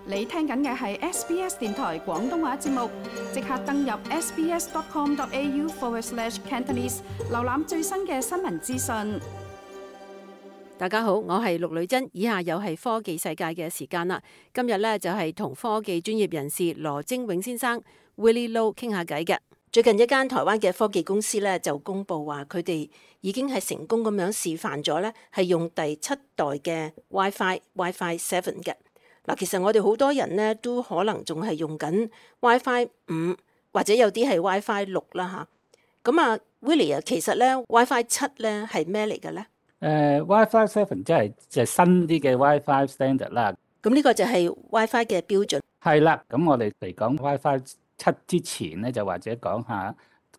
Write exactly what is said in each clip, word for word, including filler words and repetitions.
你聽緊嘅係 S B S 電台廣東話節目，即刻登入 sbs.com.au forward slash Cantonese， 瀏覽最新嘅新聞資訊。 大家好，我係陸女珍，以下又係科技世界嘅時間啦。今日呢，就係同科技專業人士羅精永先生 Willie Lo 傾下偈嘅。最近一間台灣嘅科技公司呢，就公布話佢哋已經係成功咁樣示範咗呢，係用第七代嘅 WiFi WiFi Seven 嘅。嗱，其實我哋好多人呢都可能仲係用緊 WiFi 五，或者有啲係 WiFi 六啦嚇。咁啊 Willie 啊，其實咧 WiFi 七咧係咩嚟嘅咧？ 誒、uh, WiFi Seven 即係即係新啲嘅 WiFi standard 啦。 咁呢個就係 WiFi 嘅標準。 係啦，咁我哋嚟講 WiFi 七之前咧，就或者講下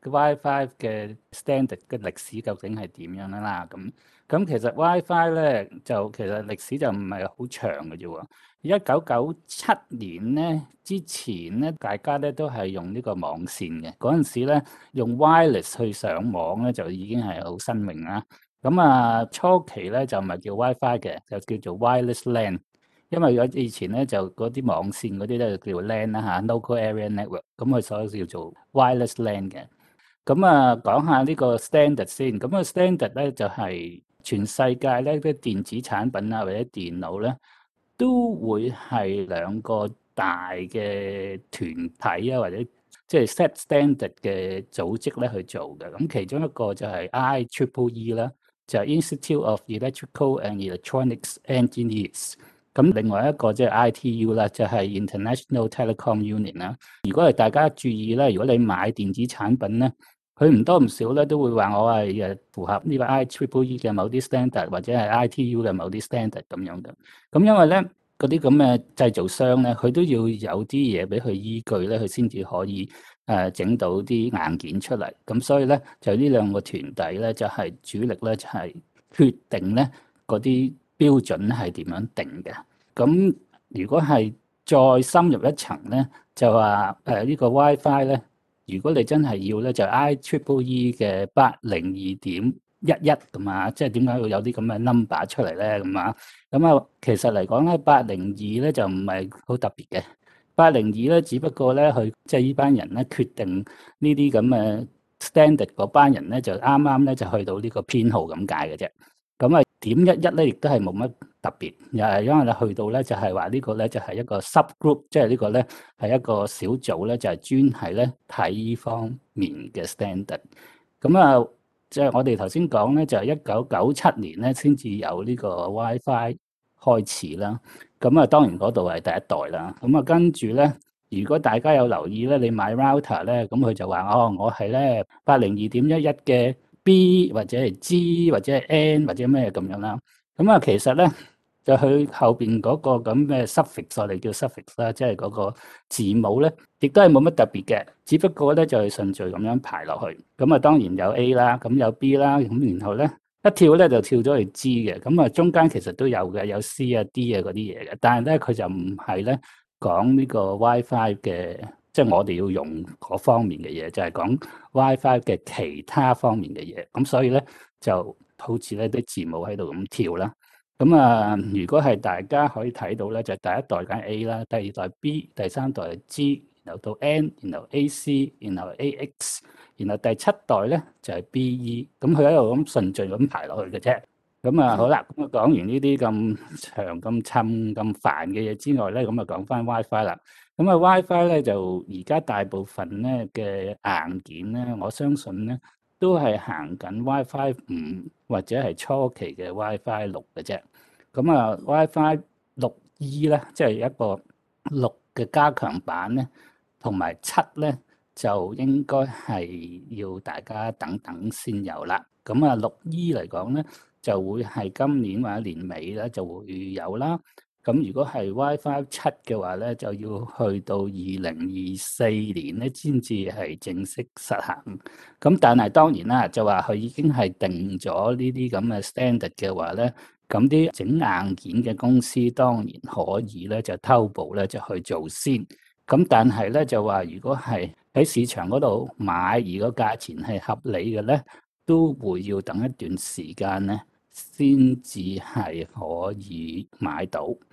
WiFi 嘅 standard 嘅歷史究竟係點樣啦。咁咁其實 WiFi 咧就其實歷史就唔係好長嘅啫喎。一九九七年咧之前咧，大家咧都係用呢個網線嘅。嗰陣時咧用 wireless 去上網咧就已經係好新穎啦。咁啊初期咧就唔係叫 WiFi 嘅，就叫做 wireless LAN。因為有以前咧就嗰啲網線嗰啲咧就叫做 LAN 啦嚇 ，local area network。咁佢所以叫做 wireless LAN 嘅。咁啊講下呢個 standard 先。咁個 standard 咧就係全世界咧啲電子產品啊或者電腦咧，都會係兩個大嘅團體啊，或者即係 set standard 嘅組織咧去做嘅。咁其中一個就係 I Triple E 啦，就係 Institute of Electrical and Electronics Engineers。咁另外一個即係 I T U 啦，就係 International Telecom Union 啦。如果係大家注意咧，如果你買電子產品咧，佢唔多唔少咧都會話我係誒符合呢個 I Triple E 嘅某啲 standard， 或者係 I T U 嘅某啲 standard 咁樣嘅。咁因為咧嗰啲咁嘅製造商咧，佢都要有啲嘢俾佢依據咧，佢先至可以誒整到啲硬件出嚟。咁所以咧就呢兩個團體咧就係主力咧就係決定咧嗰啲標準係點樣定嘅。咁如果係再深入一層咧，就話誒呢個 WiFi 咧，如果你真係要咧，就 I Triple E 嘅八零二點一一咁啊，即係點解會有啲咁嘅 number 出嚟咧？咁啊，咁啊，其實嚟講咧，八零二咧就唔係好特別嘅，八零二咧只不過咧佢即係呢班人咧決定呢啲咁嘅 standard 嗰班人咧就啱啱咧就去到呢個編號咁解嘅啫。咁啊點一一咧亦都係冇乜特別，又係因為你去到咧就係話呢個咧就係一個 subgroup，即係呢個咧係一個小組咧就係專係咧睇呢方面嘅 standard。咁啊，即係我哋頭先講咧就係一九九七年咧先至有呢個 WiFi 開始啦。咁啊當然嗰度係第一代啦。咁啊跟住咧，如果大家有留意咧，你買 router 咧，咁佢就話哦，我係咧八零二點一一嘅 B 或者係 G 或者係 N 或者咩咁樣啦。咁啊其實咧就佢後邊嗰個咁嘅 suffix， 我哋叫 suffix 啦，即係嗰個字母咧，亦都係冇乜特別嘅，只不過咧就係順序咁樣排落去。咁啊當然有 A 啦，咁有 B 啦，咁然後咧一跳咧就跳咗去 G 嘅。咁啊中間其實都有嘅，有 C 啊 D 啊嗰啲嘢嘅，但係咧佢就唔係咧講呢個 WiFi 嘅。即係我哋要用嗰方面嘅嘢，就係講 WiFi 嘅其他方面嘅嘢。咁所以咧就好似咧啲字母喺度咁跳啦。咁啊，如果係大家可以睇到咧，就係第一代梗係 A 啦，第二代 B， 第三代係 G， 然後到 N， 然後 A C， 然後 A X， 然後第七代咧就係 B E。咁佢喺度咁順序咁排落去嘅啫。咁啊好啦，咁啊講完呢啲咁長、咁侵、咁煩嘅嘢之外咧，咁啊講翻 WiFi 啦。咁啊 WiFi 咧就而家大部分咧嘅硬件咧，我相信咧都係行緊 WiFi 五或者係初期嘅 WiFi 六嘅啫。咁啊 WiFi 六 E 咧，即係一個六嘅加強版咧，同埋七咧就應該係要大家等等先有啦。咁啊六 E 嚟講咧，就會係今年或者年尾咧就會有啦。咁如果係 WiFi 七嘅話咧，就要去到二零二四年咧先至係正式實行。咁但係當然啦，就話佢已經係定咗呢啲咁嘅 standard 嘅話咧，咁啲整硬件嘅公司當然可以咧就偷步咧就去做先。咁但係咧就話如果係喺市場嗰度買，而個價錢係合理嘅咧，都會要等一段時間咧先至係可以買到。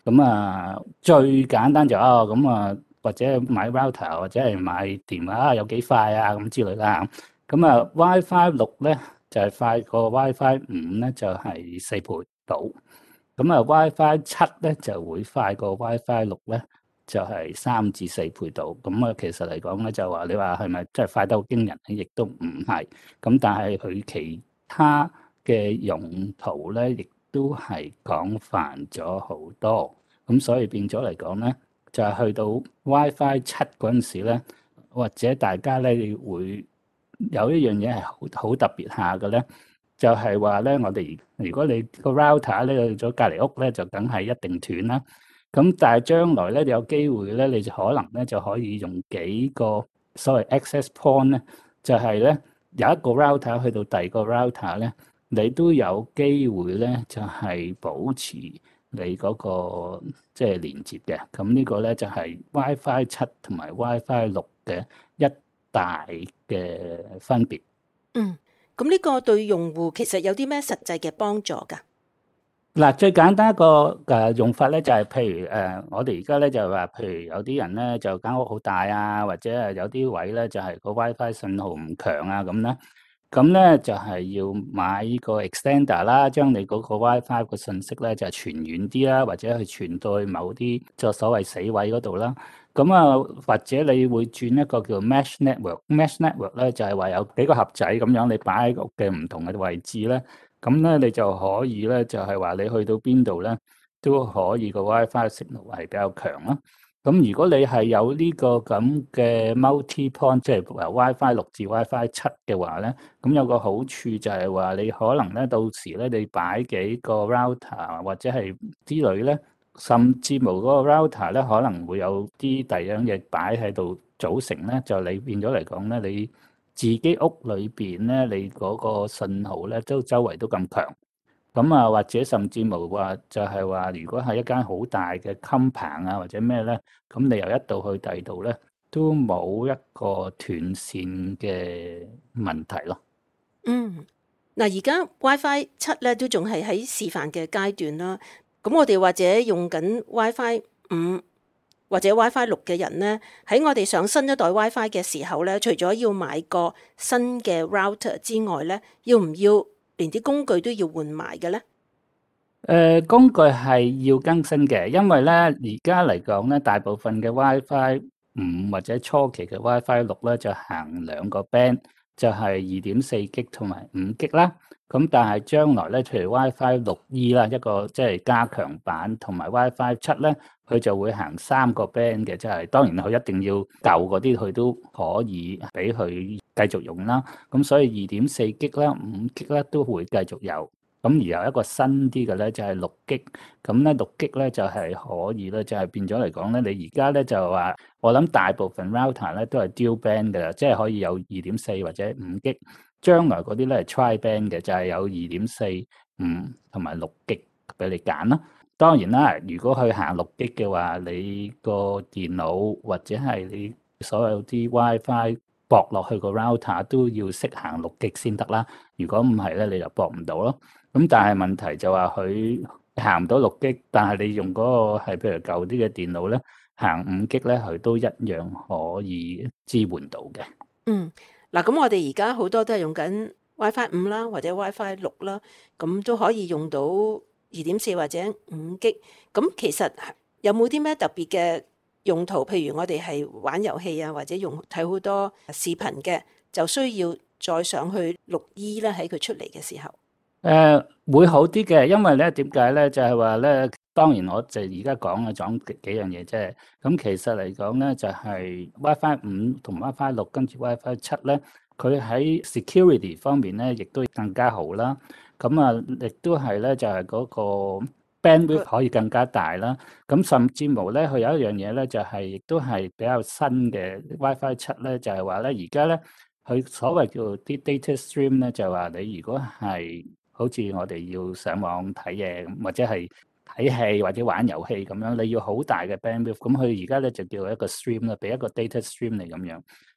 咁啊，最簡單就哦，咁啊，或者買 router 或者係買電話啊，有幾快啊咁之類啦。咁啊，WiFi 六咧就係快過 WiFi 五咧，就係四倍到。咁啊，WiFi 七咧就會快過 WiFi 六咧，就係三至四倍到。咁啊，其實嚟講咧，就話你話係咪真係快得好驚人咧？亦都唔係。咁但係佢其他嘅用途咧，亦都係廣泛咗好多。咁所以變咗嚟講咧，就係去到 WiFi 七嗰陣時咧，或者大家咧會有一樣嘢係好好特別下嘅咧。就係話咧，我哋如果你個 router 咧去咗隔離屋咧，就梗係一定斷啦。咁但係將來咧，你有機會咧，你就可能咧就可以用幾個所謂 access point 咧，就係咧有一個 router 去到第二個 router 咧，你都有機會咧就係保持你嗰個即係連接嘅。咁呢個咧就係 WiFi 七同埋 WiFi 六嘅一大嘅分別。 嗯。咁呢個對用戶其實有啲咩實際嘅幫助㗎？ 嗱，最簡單一個誒用法咧，就係譬如誒，我哋而家咧就係話，譬如有啲人咧就間屋好大啊，或者係有啲位咧就係個 WiFi 信號唔強啊咁咧，咁咧就係要買呢個 extender 啦，將你嗰個 WiFi 個信息咧就係傳遠啲啦，或者去傳到去某啲就所謂死位嗰度啦。咁啊，或者你會轉一個叫 mesh network，mesh network 咧就係話有幾個盒仔咁樣，你擺喺屋嘅唔同嘅位置咧。咁咧，你就可以咧，就係話你去到邊度咧，都可以個 WiFi signal 係比較強咯。咁如果你係有呢個咁嘅 multi point，即係由 WiFi 六至 WiFi 七嘅話咧，咁有個好處就係話你可能咧到時咧你擺幾個 router 或者係之類咧，甚至無嗰個 router 咧可能會有啲第二樣嘢擺喺度組成咧，就你變咗嚟講咧你。自己屋裏邊咧，你嗰個信號咧都周圍都咁強，咁啊或者甚至無話就係話，如果係一間好大嘅襟棚啊或者咩咧，咁你由一度去第二度咧，都冇一個斷線嘅問題咯。 嗯，嗱而家 WiFi 七咧都仲係喺示範嘅階段啦，咁我哋或者用緊 WiFi 五。或者 WiFi 六嘅人咧，喺我哋上新一代 WiFi 嘅時候咧，除咗要買個新嘅 router 之外咧，要唔要連啲工具都要換埋嘅咧？ 誒、呃、工具係要更新嘅，因為咧而家嚟講咧，大部分嘅 WiFi 五或者初期嘅 WiFi 六咧就行兩個 band，就係二點四 G 同埋五 G 啦。咁但係將來咧，譬如 WiFi 六 E 啦，一個即係加強版，同埋 WiFi 七咧，佢就會行三個 band 嘅，即係當然佢一定要舊嗰啲，佢都可以俾佢繼續用啦。咁所以二點四 G 啦、五 G 啦都會繼續有。咁而有一個新啲嘅咧，就係六 G。咁咧六 G 咧就係可以咧，就係變咗嚟講咧，你而家咧就話，我諗大部分 router 咧都係 dual band 嘅，即係可以有二點四或者五 G。將來嗰啲咧係 tri band 嘅，就係有二點四、五同埋六 G 俾你揀啦。當然啦，如果去行六 G 嘅話，你個電腦或者係你所有啲 WiFi 駁落去個 router 都要識行六 G 先得啦。如果唔係咧，你就駁唔到咯。咁但係問題就話佢行唔到六 G，但係你用嗰個係譬如舊啲嘅電腦咧，行五 G 咧，佢都一樣可以支援到嘅。 嗯。嗱，咁我哋而家好多都係用緊 WiFi 五啦，或者 WiFi 六啦，咁都可以用到二點四或者五 G。咁其實有冇啲咩特別嘅用途？譬如我哋係玩遊戲啊，或者用睇好多視頻嘅，就需要再上去六 E 啦，喺佢出嚟嘅時候。 誒、呃、會好啲嘅，因為咧點解咧？就係話咧，當然我就而家講嘅講幾幾樣嘢啫。咁其實嚟講咧，就係、是、WiFi 五同 WiFi 六跟住 WiFi 七咧，佢喺 security 方面咧，亦都更加好啦。咁啊，亦都係咧，就係、是、嗰個 bandwidth 可以更加大啦。咁甚至乎咧，佢有一樣嘢咧，就係、是、亦都係比較新嘅 WiFi 七咧，就係話咧，而家咧佢所謂叫做啲 data stream 咧，就係話你如果係好似我哋要上網睇嘢，或者係睇戲或者玩遊戲咁樣，你要好大嘅 bandwidth。咁佢而家咧就叫一個 stream 啦，俾一個 data stream 嚟咁樣。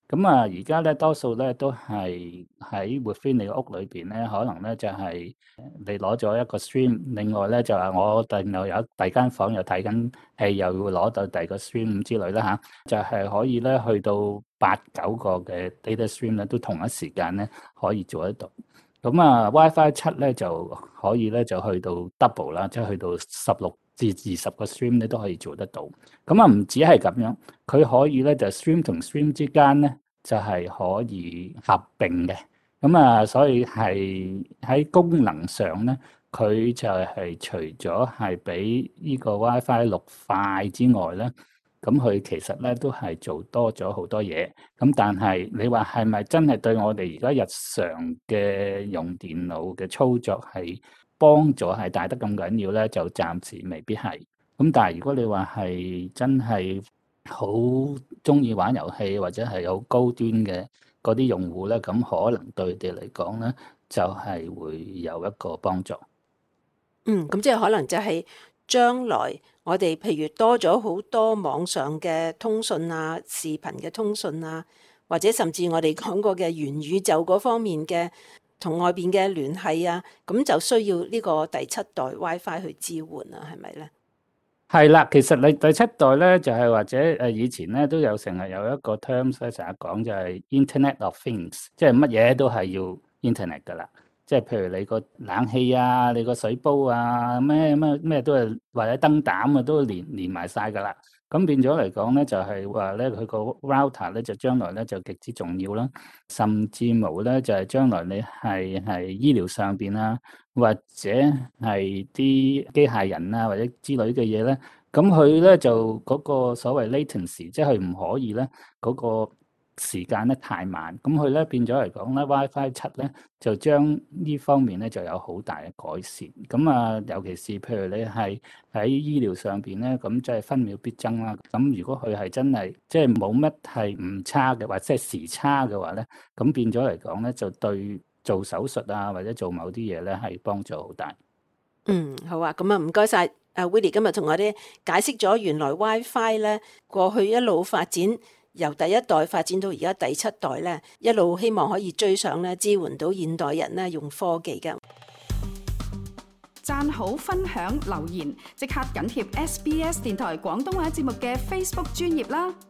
咁啊，而家咧多數咧都係喺 within 你個屋裏邊咧，可能咧就係你攞咗一個 stream，另外咧就話我第又有第二間房又睇緊戲，又要攞到第二個 stream 之類啦嚇，就係可以咧去到八九個嘅 data stream 咧，都同一時間咧可以做得到。咁啊 WiFi 七咧就可以咧就去到 double 啦，即係去到十六至二十個 stream 咧都可以做得到。咁啊唔止係咁樣，佢可以咧就 stream 同 stream 之間咧就係可以合併嘅。咁啊，所以係喺功能上咧，佢就係除咗係比呢個 WiFi 六快之外咧，咁佢其實咧都係做多咗好多嘢。咁但係你話係咪真係對我哋而家日常嘅用電腦嘅操作係幫助係大得咁緊要咧？就暫時未必係。咁但係如果你話係真係好中意玩遊戲或者係好高端嘅嗰啲用戶咧，咁可能對佢哋嚟講咧，就係會有一個幫助。 嗯，咁即係可能就係將來我哋譬如多咗好多網上嘅通訊啊、視頻嘅通訊啊，或者甚至我哋講過嘅元宇宙嗰方面嘅同外邊嘅聯繫啊，咁就需要呢個第七代 WiFi 去支援啊，係咪咧？ 係啦，其實你第七代咧就係或者誒以前咧都有成日有一個 terms 咧成日講就係 Internet of Things，即係乜嘢都係要 Internet 噶啦。即係譬如你個冷氣啊、你個水煲啊、咩咩咩都係或者燈膽啊都連連埋晒噶啦。咁變咗嚟講咧，就係話咧佢個 router 咧就將來咧就極之重要啦。甚至無咧就係將來你係係醫療上邊啊，或者係啲機械人啊或者之類嘅嘢咧，咁佢咧就嗰個所謂 latency，即係佢唔可以咧嗰個時間咧太慢，咁佢咧變咗嚟講咧 WiFi 七咧就將呢方面咧就有好大嘅改善。咁啊，尤其是譬如你係喺醫療上邊咧，咁即係分秒必爭啦。咁如果佢係真係即係冇乜係誤差嘅，或者係時差嘅話咧，咁變咗嚟講咧就對做手術啊或者做某啲嘢咧係幫助好大。 嗯，好啊，咁啊唔該晒。阿 Willie 今日同我哋解釋咗原來 WiFi 咧過去一路發展，由第一代發展到而家第七代咧，一路希望可以追上咧，支援到現代人咧用科技嘅。 讚好、分享、留言，即刻緊貼 S B S 電台廣東話節目嘅 Facebook 專頁啦！